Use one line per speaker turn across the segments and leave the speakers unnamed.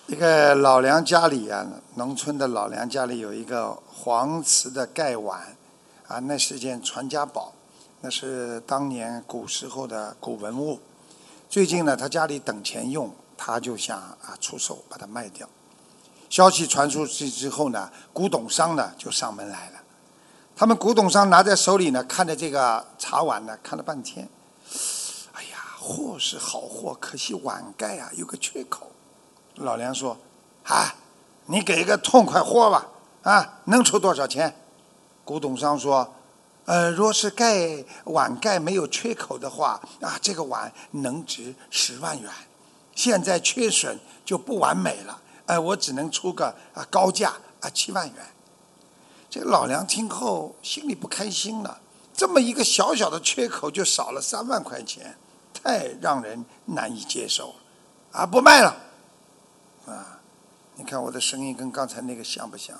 一个老梁家里啊，农村的老梁家里有一个黄瓷的盖碗，啊，那是件传家宝，那是当年古时候的古文物。最近呢，他家里等钱用，他就想出手把它卖掉。消息传出去之后呢，古董商呢就上门来了。他们古董商拿在手里呢，看着这个茶碗呢，看了半天。哎呀，货是好货，可惜碗盖啊有个缺口。老梁说：“你给一个痛快货吧，能出多少钱？”古董商说：“若是碗盖没有缺口的话，这个碗能值10万元。现在缺损就不完美了，我只能出个高价7万元。”这个老梁听后心里不开心了，这么一个小小的缺口就少了3万块钱，太让人难以接受了，不卖了。你看我的声音跟刚才那个像不像？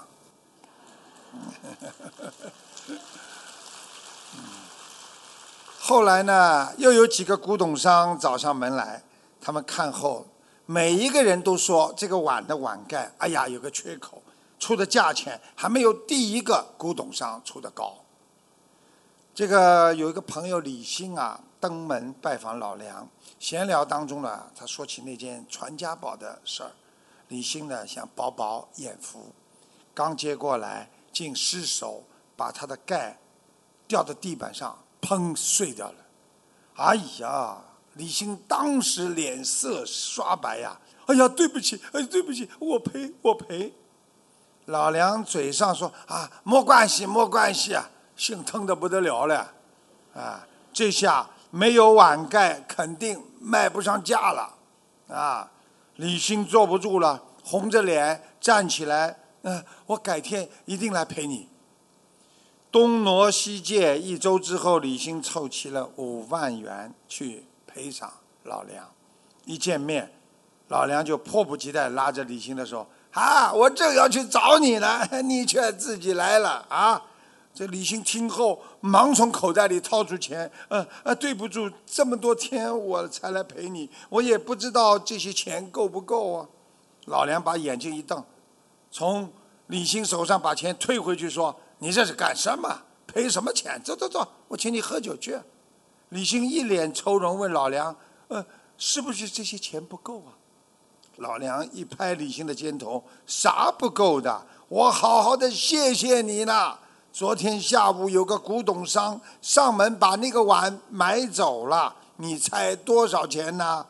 后来呢，又有几个古董商找上门来，他们看后，每一个人都说这个碗的碗盖，哎呀，有个缺口，出的价钱还没有第一个古董商出的高。这个有一个朋友李兴登门拜访老梁，闲聊当中呢，他说起那件传家宝的事儿。李兴呢想饱饱眼福，刚接过来，竟失手把他的盖掉到地板上，砰碎掉了。哎呀，李兴当时脸色刷白呀！哎呀，对不起，对不起，我赔。老梁嘴上说没关系，心疼得不得了了。这下没有碗盖，肯定卖不上价了。李兴坐不住了，红着脸站起来，我改天一定来陪你。东挪西借，1周之后，李兴凑齐了5万元去赔偿老梁。一见面，老梁就迫不及待拉着李兴的手，我正要去找你呢，你却自己来了这李兴听后，忙从口袋里掏出钱，对不住，这么多天我才来陪你，我也不知道这些钱够不够啊。老梁把眼睛一瞪，从李兴手上把钱退回去，说：“你这是干什么？赔什么钱？走，我请你喝酒去。”李兴一脸愁容问老梁：“是不是这些钱不够啊？”老梁一拍李兴的肩头：“啥不够的？我好好的谢谢你呢。昨天下午有个古董商上门把那个碗买走了，你猜多少钱呢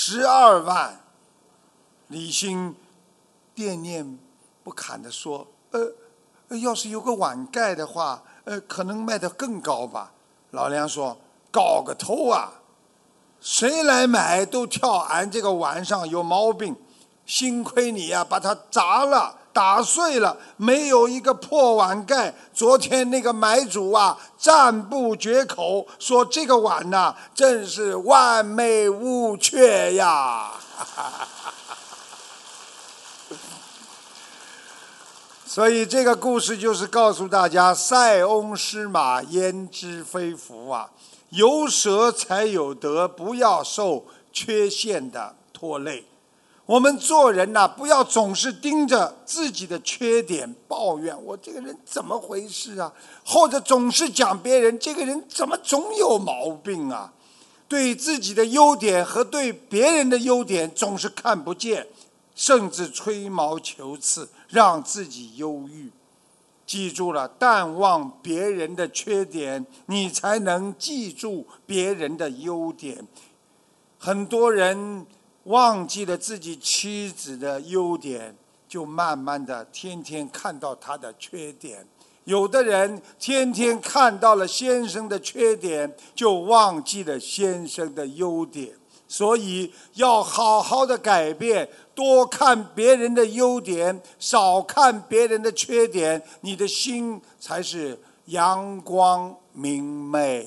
？12万。”李兴惦念不堪地说：“要是有个碗盖的话，可能卖得更高吧。”老梁说：“高个头啊！谁来买都挑俺这个碗上有毛病，幸亏你把它砸了。打碎了，没有一个破碗盖。昨天那个买主赞不绝口，说这个碗真是完美无缺呀。”所以这个故事就是告诉大家，塞翁失马焉知非福有舍才有得，不要受缺陷的拖累。我们做人不要总是盯着自己的缺点抱怨，我这个人怎么回事或者总是讲别人这个人怎么总有毛病对自己的优点和对别人的优点总是看不见，甚至吹毛求疵，让自己忧郁。记住了，淡忘别人的缺点，你才能记住别人的优点。很多人忘记了自己妻子的优点，就慢慢的天天看到她的缺点。有的人天天看到了先生的缺点，就忘记了先生的优点。所以要好好的改变，多看别人的优点，少看别人的缺点，你的心才是阳光明媚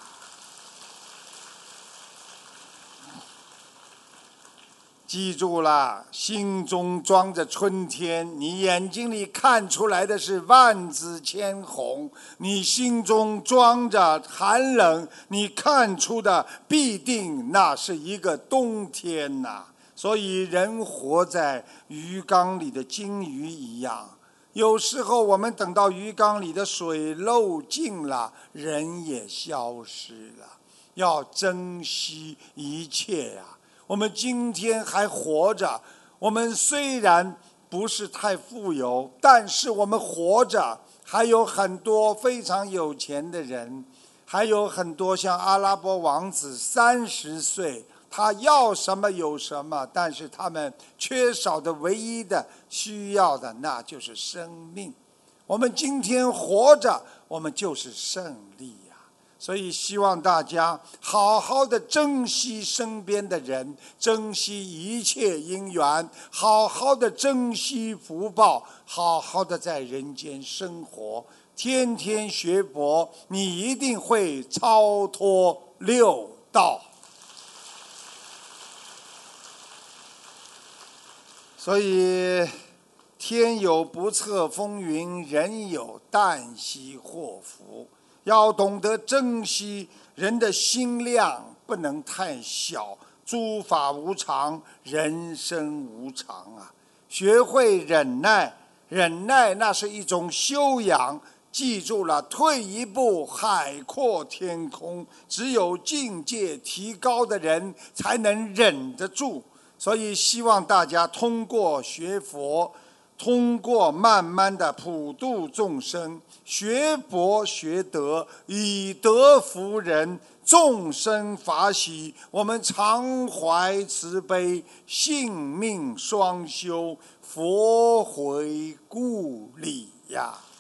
记住了，心中装着春天，你眼睛里看出来的是万紫千红；你心中装着寒冷，你看出的必定那是一个冬天所以人活在鱼缸里的金鱼一样，有时候我们等到鱼缸里的水漏尽了，人也消失了。要珍惜一切呀！我们今天还活着，我们虽然不是太富有，但是我们活着，还有很多非常有钱的人，还有很多像阿拉伯王子30岁，他要什么有什么，但是他们缺少的唯一的需要的，那就是生命。我们今天活着，我们就是胜利呀！所以希望大家好好的珍惜身边的人，珍惜一切因缘，好好的珍惜福报，好好的在人间生活，天天学佛，你一定会超脱六道。所以天有不测风云，人有旦夕祸福。要懂得珍惜，人的心量不能太小。诸法无常，人生无常啊！学会忍耐，忍耐那是一种修养。记住了，退一步海阔天空。只有境界提高的人，才能忍得住。所以希望大家通过学佛，通过慢慢的普度众生，学佛学德，以德服人，众生法喜。我们常怀慈悲，性命双修，佛回故里呀。